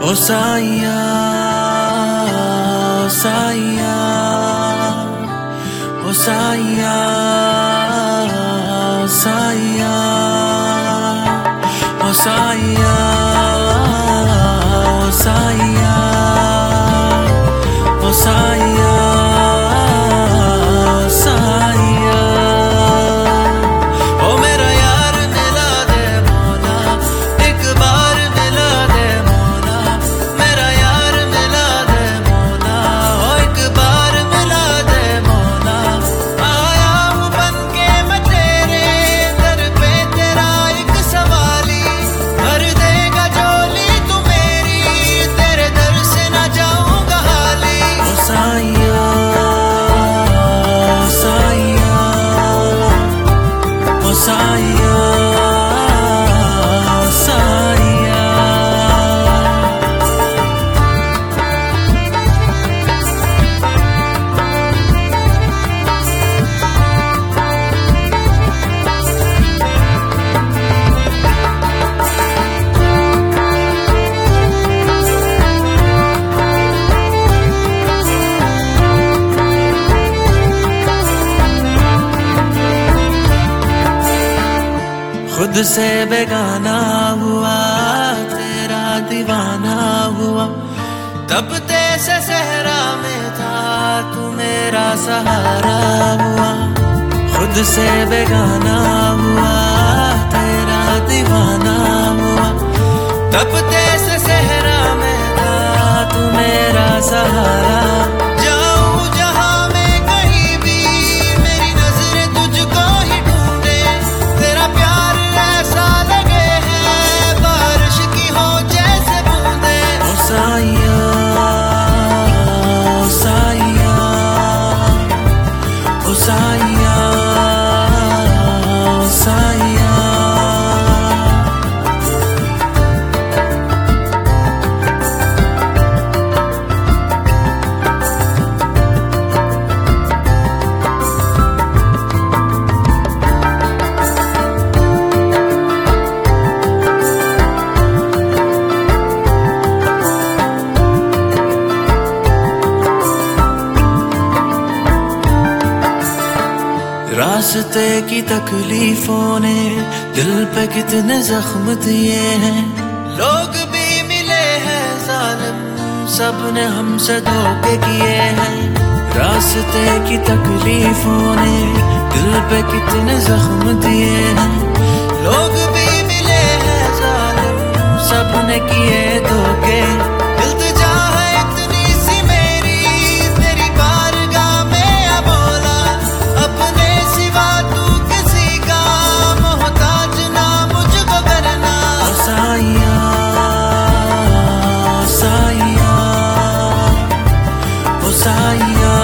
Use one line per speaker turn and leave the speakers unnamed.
ओ साईया ओ साईया ओ साईया ओ साईया ओ साईया ओ साईया ओ साईया साईया ओ मेरा यार मिला दे मौला, एक बार मिला दे मौला। मेरा यार मिला दे मौला, ओ एक बार मिला दे मौला। आया हूँ बन के मैं तेरे दर पे, तेरा एक सवाली भर देगा झोली तू मेरी, तेरे दर से ना जाऊंगा हाली। ओ साईया साईया साईया खुद से बेगाना हुआ, तेरा दीवाना हुआ। तब से सहरा में था, तू मेरा सहारा हुआ। खुद से बेगाना हुआ, तेरा दीवाना हुआ। तब से सहरा में था, तू मेरा सहारा। रास्ते की तकलीफों ने दिल पे कितने जख्म दिए हैं। लोग भी मिले हैं जालिम, सब ने हमसे धोखे किए हैं। रास्ते की तकलीफों ने दिल पे कितने जख्म दिए हैं। लोग भी मिले हैं जालिम, सब ने किए धोखे। साईया